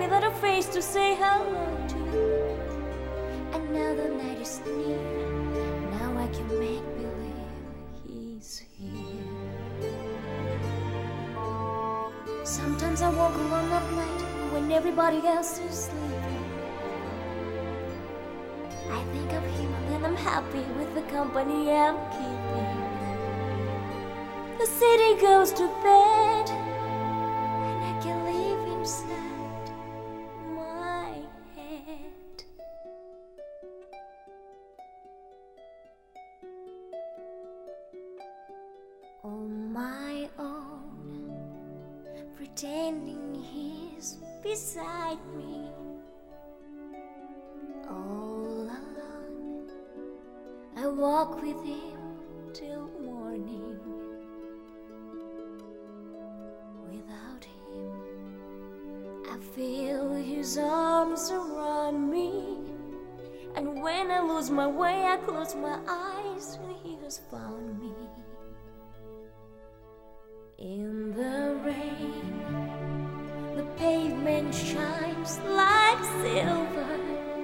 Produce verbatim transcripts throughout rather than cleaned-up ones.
without a face to say hello to. And now the night is near, now I can make believe he's here. Sometimes I walk alone at night when everybody else is sleeping. I think of him and I'm happy with the company I'm keeping. The city goes to bed and I can live inside my head. On my own, pretending he's beside me. All alone, I walk with him till morning. Without him, I feel his arms around me. And when I lose my way, I close my eyes and he has found me. In the rain, the pavement shines like silver.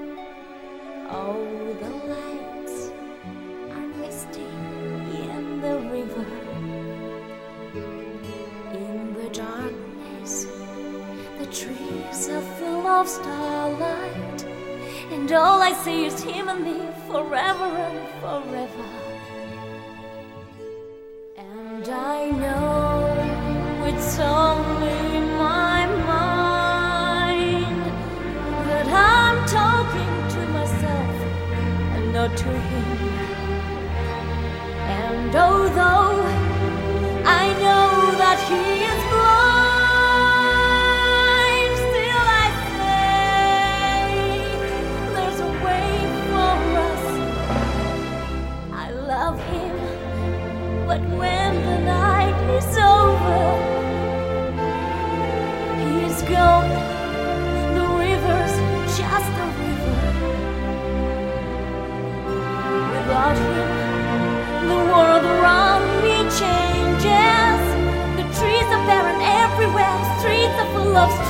Oh, the lights are misty in the river. In the darkness, the trees are full of starlight. And all I see is him and me forever and forever. And I know it's only in my mind that I'm talking to myself and not to him. And although I know that he is blind, still I say there's a way for us. I love him, but when the night is over, he's gone. The river's just a river. Without him, the world around me changes. The trees are barren everywhere, streets are full of